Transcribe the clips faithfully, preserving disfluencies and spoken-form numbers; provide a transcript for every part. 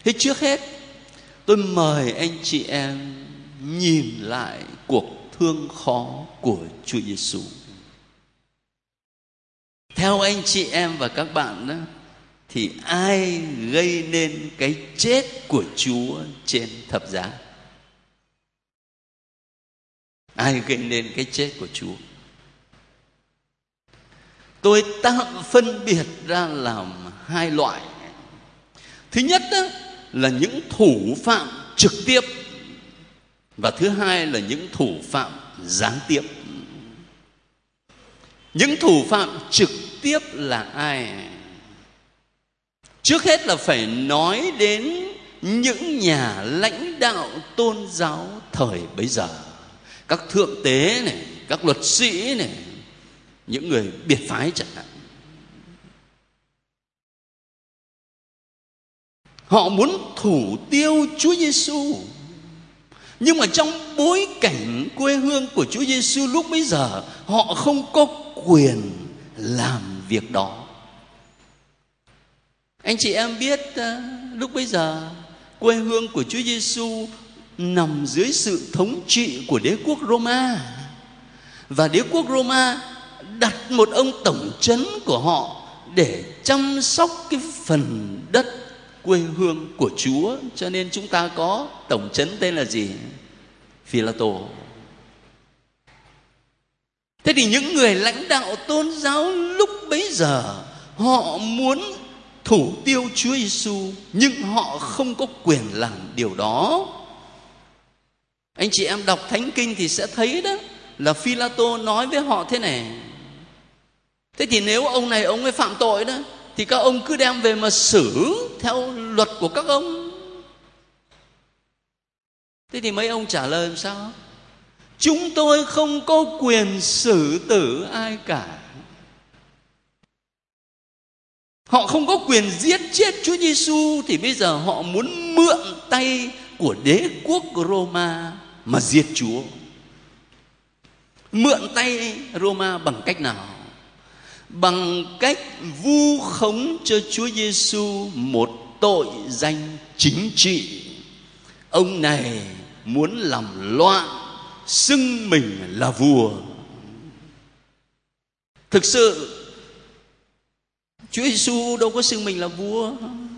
Thế trước hết tôi mời anh chị em nhìn lại cuộc thương khó của Chúa Giêsu. Theo anh chị em và các bạn đó, thì ai gây nên cái chết của Chúa trên thập giá? Ai gây nên cái chết của Chúa? Tôi tạm phân biệt ra làm hai loại. Thứ nhất đó, là những thủ phạm trực tiếp, và thứ hai là những thủ phạm gián tiếp. Những thủ phạm trực tiếp là ai? Trước hết là phải nói đến những nhà lãnh đạo tôn giáo thời bấy giờ, các thượng tế này, các luật sĩ này, những người biệt phái chẳng hạn. Họ muốn thủ tiêu Chúa Giêsu, nhưng mà trong bối cảnh quê hương của Chúa Giêsu lúc bấy giờ, họ không có quyền làm việc đó. Anh chị em biết lúc bấy giờ quê hương của Chúa Giêsu nằm dưới sự thống trị của đế quốc Roma, và đế quốc Roma đặt một ông tổng trấn của họ để chăm sóc cái phần đất quê hương của Chúa. Cho nên chúng ta có tổng trấn tên là gì? Phi-la-tô. Thế thì những người lãnh đạo tôn giáo lúc bấy giờ họ muốn thủ tiêu Chúa Giêsu, nhưng họ không có quyền làm điều đó. Anh chị em đọc Thánh Kinh thì sẽ thấy đó là Phi-la-tô nói với họ thế này: thế thì nếu ông này ông ấy phạm tội đó, thì các ông cứ đem về mà xử theo luật của các ông. Thế thì mấy ông trả lời làm sao? Chúng tôi không có quyền xử tử ai cả. Họ không có quyền giết chết Chúa Giêsu, thì bây giờ họ muốn mượn tay của đế quốc Roma mà giết Chúa. Mượn tay Roma bằng cách nào? Bằng cách vu khống cho Chúa Giêsu một tội danh chính trị. Ông này muốn làm loạn, xưng mình là vua. Thực sự Chúa Giêsu đâu có xưng mình là vua.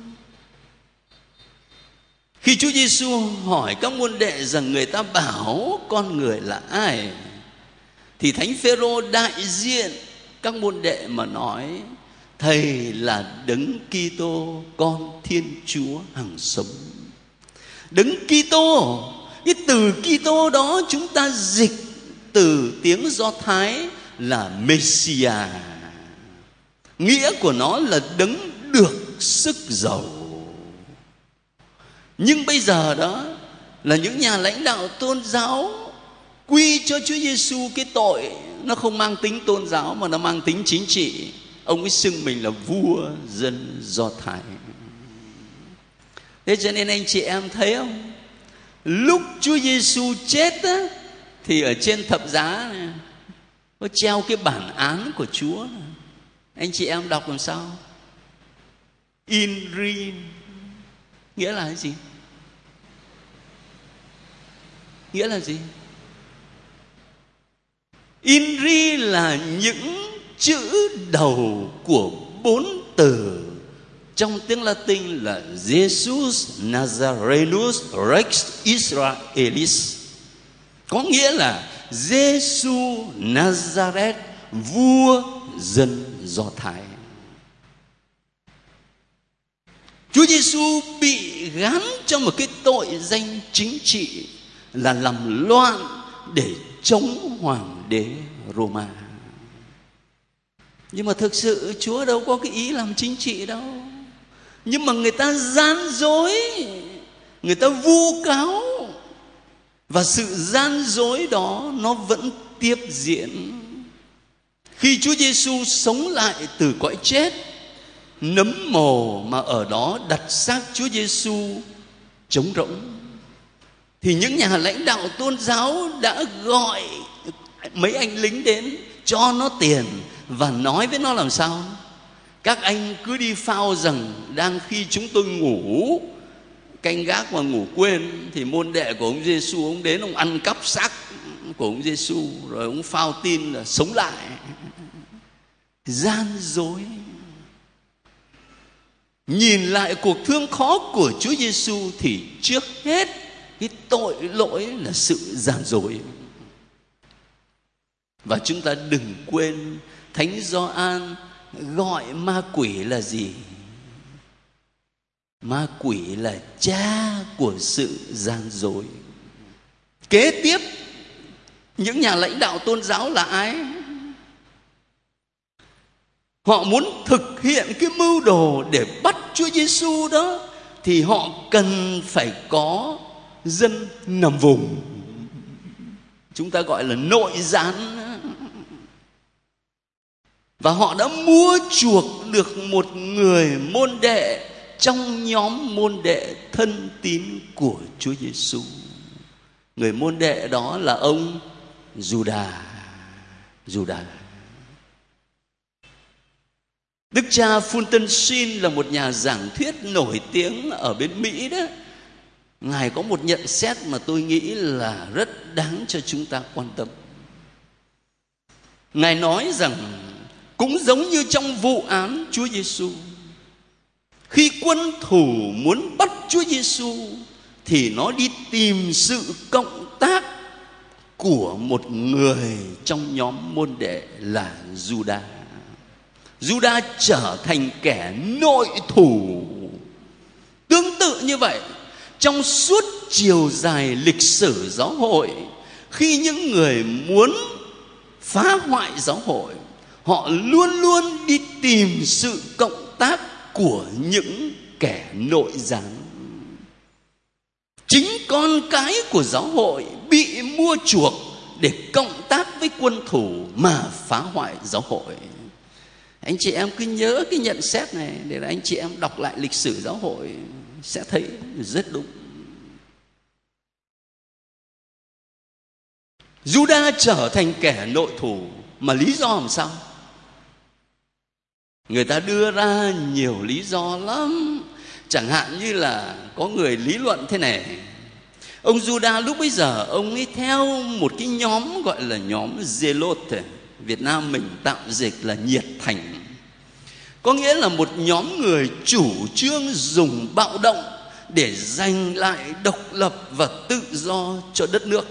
Khi Chúa Giêsu hỏi các môn đệ rằng người ta bảo con người là ai, thì Thánh Phêrô đại diện các môn đệ mà nói: Thầy là Đấng Kitô, con Thiên Chúa hằng sống. Đấng Kitô, cái từ Kitô đó chúng ta dịch từ tiếng Do Thái là Messiah. Nghĩa của nó là đấng được sức giàu. Nhưng bây giờ đó là những nhà lãnh đạo tôn giáo quy cho Chúa Giêsu cái tội nó không mang tính tôn giáo mà nó mang tính chính trị. Ông ấy xưng mình là vua dân Do Thái. Thế cho nên anh chị em thấy không? Lúc Chúa Giêsu chết á, thì ở trên thập giá này, có treo cái bản án của Chúa này. Anh chị em đọc làm sao? In rin nghĩa là cái gì? Nghĩa là gì? In ri là những chữ đầu của bốn từ trong tiếng Latin là Jesus Nazarenus Rex Israelis, có nghĩa là Giêsu Nazareth, vua dân Do Thái. Chúa Giêsu bị gán cho một cái tội danh chính trị là làm loạn để chống hoàng đế Roma. Nhưng mà thực sự Chúa đâu có cái ý làm chính trị đâu. Nhưng mà người ta gian dối, người ta vu cáo, và sự gian dối đó nó vẫn tiếp diễn. Khi Chúa Giêsu sống lại từ cõi chết, nấm mồ mà ở đó đặt xác Chúa Giêsu trống rỗng, thì những nhà lãnh đạo tôn giáo đã gọi mấy anh lính đến cho nó tiền và nói với nó làm sao: các anh cứ đi phao rằng đang khi chúng tôi ngủ canh gác mà ngủ quên, thì môn đệ của ông Giêsu ông đến ông ăn cắp xác của ông Giêsu, rồi ông phao tin là sống lại. Gian dối. Nhìn lại cuộc thương khó của Chúa Giêsu thì trước hết cái tội lỗi là sự gian dối. Và chúng ta đừng quên Thánh Gioan gọi ma quỷ là gì? Ma quỷ là cha của sự gian dối. Kế tiếp, những nhà lãnh đạo tôn giáo là ai? Họ muốn thực hiện cái mưu đồ để bắt Chúa Giêsu đó, thì họ cần phải có dân nằm vùng. Chúng ta gọi là nội gián. Và họ đã mua chuộc được một người môn đệ trong nhóm môn đệ thân tín của Chúa Giêsu. Người môn đệ đó là ông Giuđa. Giuđa. Đức cha Fulton Sheen là một nhà giảng thuyết nổi tiếng ở bên Mỹ đó. Ngài có một nhận xét mà tôi nghĩ là rất đáng cho chúng ta quan tâm. Ngài nói rằng cũng giống như trong vụ án Chúa Giêsu, khi quân thủ muốn bắt Chúa Giêsu thì nó đi tìm sự cộng tác của một người trong nhóm môn đệ là Giuđa. Giuđa trở thành kẻ nội thủ. Tương tự như vậy, trong suốt chiều dài lịch sử giáo hội, khi những người muốn phá hoại giáo hội, họ luôn luôn đi tìm sự cộng tác của những kẻ nội gián. Chính con cái của giáo hội bị mua chuộc để cộng tác với quân thủ mà phá hoại giáo hội. Anh chị em cứ nhớ cái nhận xét này để anh chị em đọc lại lịch sử giáo hội sẽ thấy rất đúng. Giuđa trở thành kẻ nội thủ, mà lý do làm sao? Người ta đưa ra nhiều lý do lắm. Chẳng hạn như là có người lý luận thế này: ông Giuđa lúc bấy giờ ông ấy theo một cái nhóm gọi là nhóm Zealot, Việt Nam mình tạm dịch là nhiệt thành. Có nghĩa là một nhóm người chủ trương dùng bạo động để giành lại độc lập và tự do cho đất nước.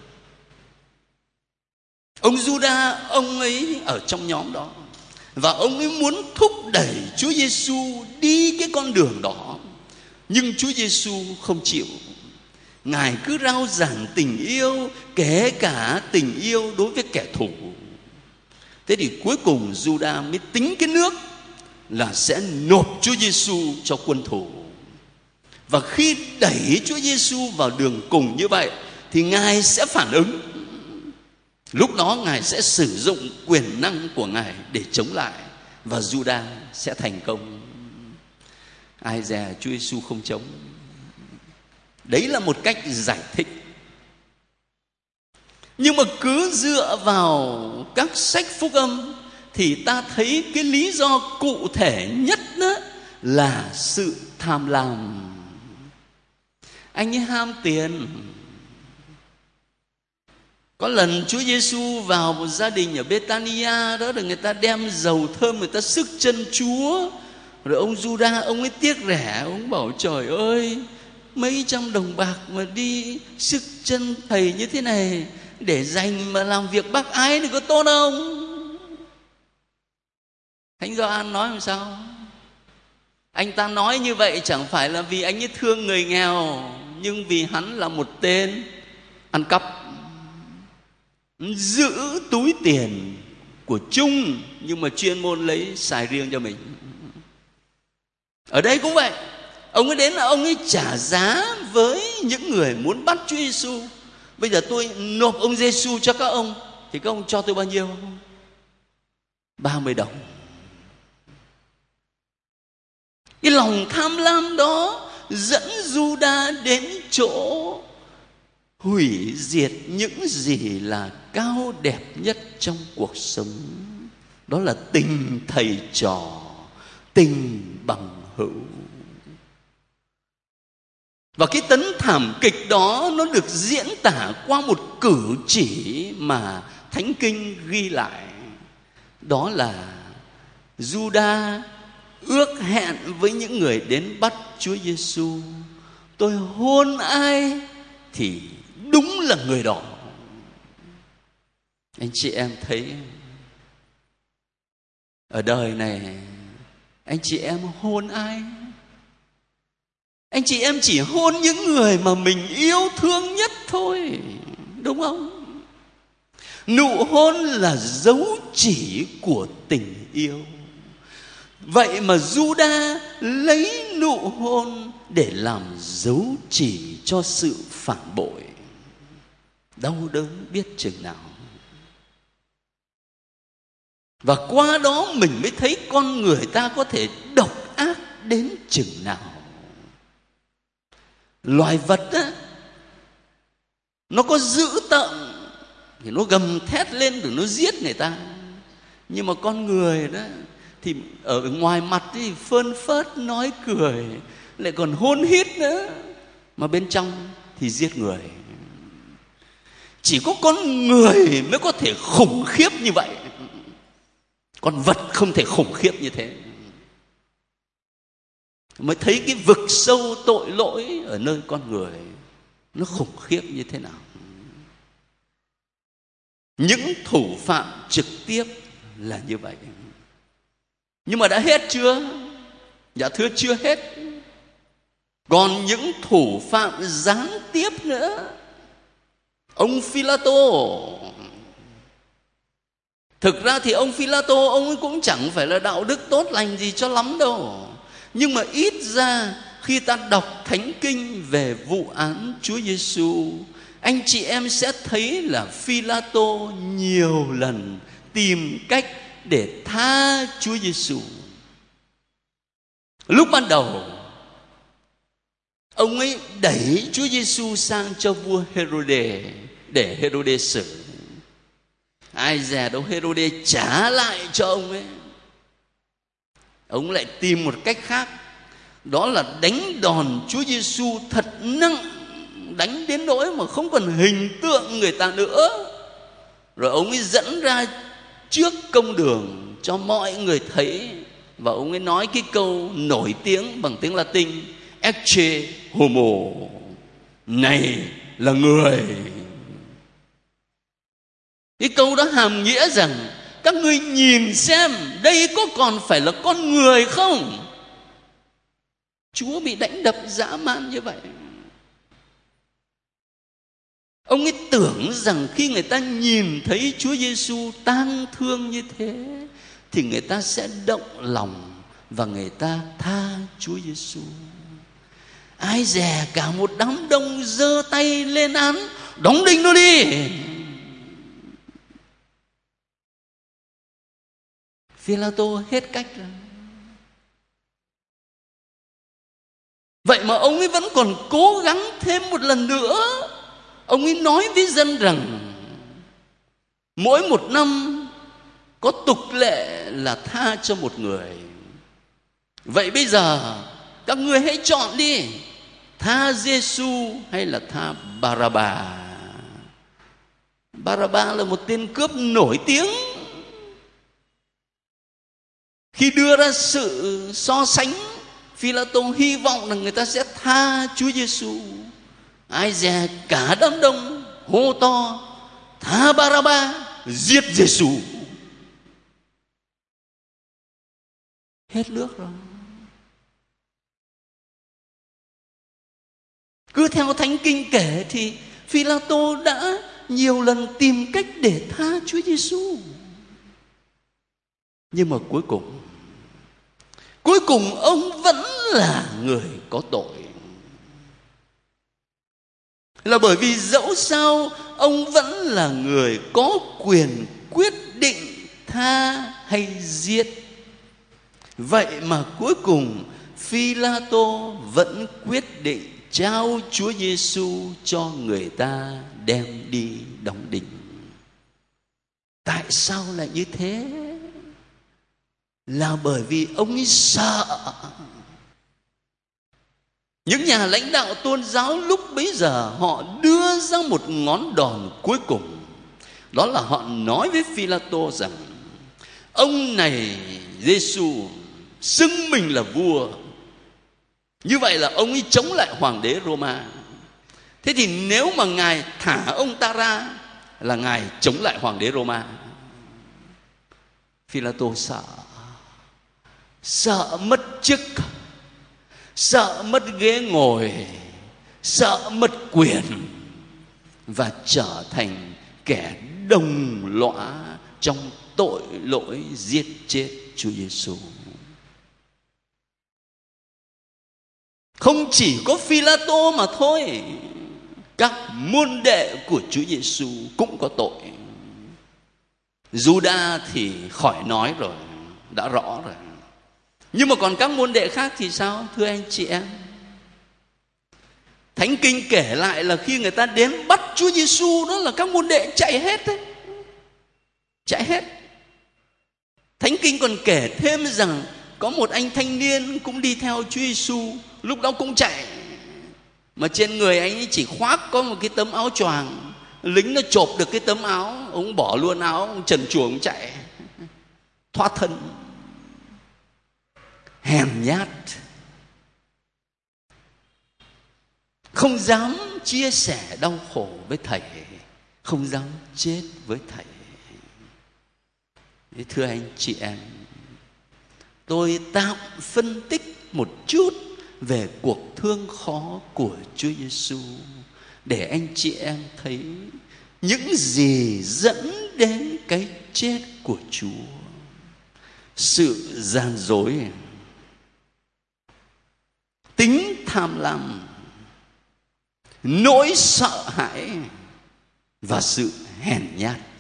Ông Giuđa, ông ấy ở trong nhóm đó, và ông ấy muốn thúc đẩy Chúa Giêsu đi cái con đường đó. Nhưng Chúa Giêsu không chịu. Ngài cứ rao giảng tình yêu, kể cả tình yêu đối với kẻ thù. Thế thì cuối cùng Giuđa mới tính cái nước là sẽ nộp Chúa Giêsu cho quân thù. Và khi đẩy Chúa Giêsu vào đường cùng như vậy thì Ngài sẽ phản ứng. Lúc đó Ngài sẽ sử dụng quyền năng của Ngài để chống lại, và Giuđa sẽ thành công. Ai dè Chúa Giêsu không chống. Đấy là một cách giải thích. Nhưng mà cứ dựa vào các sách phúc âm thì ta thấy cái lý do cụ thể nhất đó là sự tham lam. Anh ấy ham tiền. Có lần Chúa Giêsu vào một gia đình ở Bethania đó, rồi người ta đem dầu thơm người ta xức chân Chúa. Rồi ông Giuđa, ông ấy tiếc rẻ, ông bảo trời ơi, mấy trăm đồng bạc mà đi xức chân thầy như thế này để dành mà làm việc bác ái thì có tốt không? Thánh Gioan nói làm sao? Anh ta nói như vậy chẳng phải là vì anh ấy thương người nghèo, nhưng vì hắn là một tên ăn cắp, giữ túi tiền của chung nhưng mà chuyên môn lấy xài riêng cho mình. Ở đây cũng vậy, ông ấy đến là ông ấy trả giá với những người muốn bắt Chúa Giêsu. Bây giờ tôi nộp ông Giêsu cho các ông thì các ông cho tôi bao nhiêu? ba mươi đồng. Cái lòng tham lam đó dẫn Giuđa đến chỗ hủy diệt những gì là cao đẹp nhất trong cuộc sống. Đó là tình thầy trò, tình bằng hữu. Và cái tấn thảm kịch đó nó được diễn tả qua một cử chỉ mà Thánh Kinh ghi lại. Đó là Giuđa ước hẹn với những người đến bắt Chúa Giêsu: tôi hôn ai thì đúng là người đó. Anh chị em thấy ở đời này anh chị em hôn ai? Anh chị em chỉ hôn những người mà mình yêu thương nhất thôi, đúng không? Nụ hôn là dấu chỉ của tình yêu. Vậy mà Giuđa lấy nụ hôn để làm dấu chỉ cho sự phản bội. Đau đớn biết chừng nào. Và qua đó mình mới thấy con người ta có thể độc ác đến chừng nào. Loài vật á, nó có dữ tợn thì nó gầm thét lên rồi nó giết người ta. Nhưng mà con người đó thì ở ngoài mặt thì phơn phớt nói cười, lại còn hôn hít nữa, mà bên trong thì giết người. Chỉ có con người mới có thể khủng khiếp như vậy. Con vật không thể khủng khiếp như thế. Mới thấy cái vực sâu tội lỗi ở nơi con người nó khủng khiếp như thế nào. Những thủ phạm trực tiếp là như vậy. Nhưng mà đã hết chưa? Dạ thưa chưa hết. Còn những thủ phạm gián tiếp nữa. Ông Phi-la-tô. Thực ra thì ông Phi-la-tô ông ấy cũng chẳng phải là đạo đức tốt lành gì cho lắm đâu. Nhưng mà ít ra khi ta đọc Thánh Kinh về vụ án Chúa Giêsu, anh chị em sẽ thấy là Phi-la-tô nhiều lần tìm cách để tha Chúa Giêsu. Lúc ban đầu ông ấy đẩy Chúa Giêsu sang cho vua Hê-rô-đê để Hê-rô-đê xử. Ai dè đâu Hê-rô-đê trả lại cho ông ấy. Ông lại tìm một cách khác, đó là đánh đòn Chúa Giêsu thật nặng, đánh đến nỗi mà không còn hình tượng người ta nữa. Rồi ông ấy dẫn ra trước công đường cho mọi người thấy, và ông ấy nói cái câu nổi tiếng bằng tiếng Latin: Ecce homo, này là người. Cái câu đó hàm nghĩa rằng các ngươi nhìn xem đây có còn phải là con người không? Chúa bị đánh đập dã man như vậy. Ông ấy tưởng rằng khi người ta nhìn thấy Chúa Giêsu tang thương như thế thì người ta sẽ động lòng và người ta tha Chúa Giêsu. Ai dè cả một đám đông giơ tay lên án: đóng đinh nó đi. Phi-la-tô hết cách rồi. Vậy mà ông ấy vẫn còn cố gắng thêm một lần nữa. Ông ấy nói với dân rằng mỗi một năm có tục lệ là tha cho một người. Vậy bây giờ các ngươi hãy chọn đi, tha Giêsu hay là tha Ba-ra-ba. Ba-ra-ba là một tên cướp nổi tiếng. Khi đưa ra sự so sánh, Phi-la-tô hy vọng là người ta sẽ tha Chúa Giêsu. Ai dè cả đám đông hô to: tha Ba-ra-ba, giết Giêsu. Hết nước rồi. Cứ theo Thánh Kinh kể thì Phi-la-tô đã nhiều lần tìm cách để tha Chúa Giêsu. Nhưng mà cuối cùng Cuối cùng ông vẫn là người có tội. Là bởi vì dẫu sao ông vẫn là người có quyền quyết định tha hay giết. Vậy mà cuối cùng Phi-la-tô vẫn quyết định trao Chúa Giêsu cho người ta đem đi đóng đinh. Tại sao lại như thế? Là bởi vì ông ấy sợ. Những nhà lãnh đạo tôn giáo lúc bấy giờ họ đưa ra một ngón đòn cuối cùng. Đó là họ nói với Phi-la-tô rằng ông này Giê-xu xưng mình là vua. Như vậy là ông ấy chống lại hoàng đế Roma. Thế thì nếu mà Ngài thả ông ta ra là Ngài chống lại hoàng đế Roma. Phi-la-tô sợ. Sợ mất chức, sợ mất ghế ngồi, sợ mất quyền, và trở thành kẻ đồng lõa trong tội lỗi giết chết Chúa Giêsu. Không chỉ có Phi-la-tô mà thôi, các môn đệ của Chúa Giêsu cũng có tội. Giu-đa thì khỏi nói rồi, đã rõ rồi. Nhưng mà còn các môn đệ khác thì sao, thưa anh chị em? Thánh Kinh kể lại là khi người ta đến bắt Chúa Giêsu, đó là các môn đệ chạy hết đấy. Chạy hết. Thánh Kinh còn kể thêm rằng có một anh thanh niên cũng đi theo Chúa Giêsu, lúc đó cũng chạy, mà trên người anh ấy chỉ khoác có một cái tấm áo choàng. Lính nó chộp được cái tấm áo, ông bỏ luôn áo, ông trần truồng ông chạy, thoát thân. Hèn nhát, không dám chia sẻ đau khổ với thầy, không dám chết với thầy. Thưa anh chị em, tôi tạm phân tích một chút về cuộc thương khó của Chúa Giêsu để anh chị em thấy những gì dẫn đến cái chết của Chúa. Sự gian dối, tính tham lam, nỗi sợ hãi và sự hèn nhát.